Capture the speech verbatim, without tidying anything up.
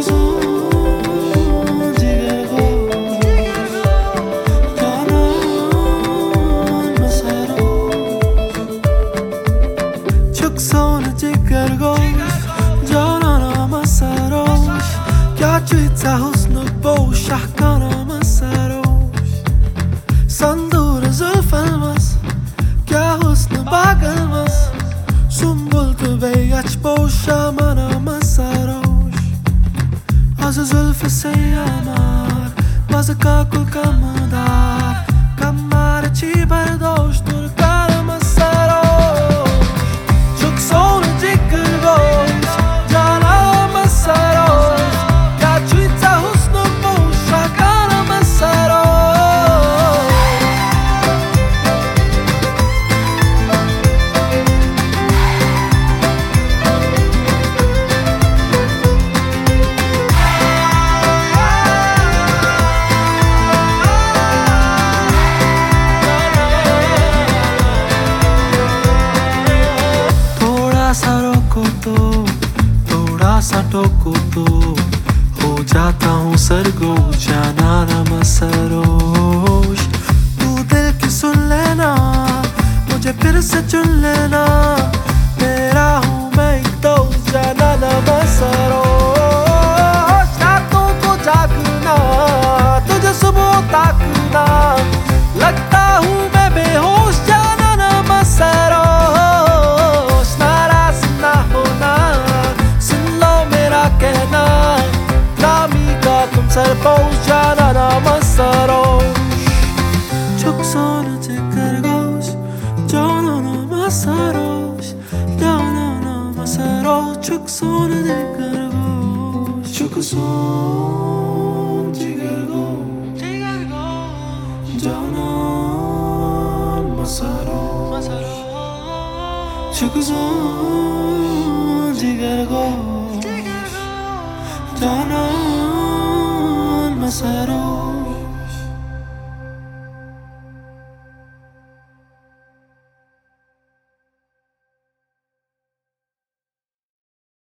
حسن بوش احكانا ما ساروش صندور زلف المس كا حسن باق المس سنبلت بيج بوشا مانا ما ساروش از زلف سیامار مزکا کل کمدار کمار چی برداشت دور کار ما ساروش çok sonra جگر گوش جانا ما ساروش थोड़ा सा टोको तो हो जाता हूँ सरगोश जाना ना मसरोश तू दिल की सुन लेना मुझे फिर से चुन लेना तेरा हूँ मैं एक दोस्त जाना ना मसरोश रातों को जागना तुझे सुबह ताकना लगता हूँ मैं बेहोश जाना ना मसरोश नाराज ना होना कहना नामी का तुम सर पहुंच जाना ना मसरोश çok sonra tekrar goş जाना ना मसरोश जाना ना मसरोश çok sonra tekrar goş çok sonra tekrar goş जाना मसरोश çok sonra tekrar goş Janan Masaro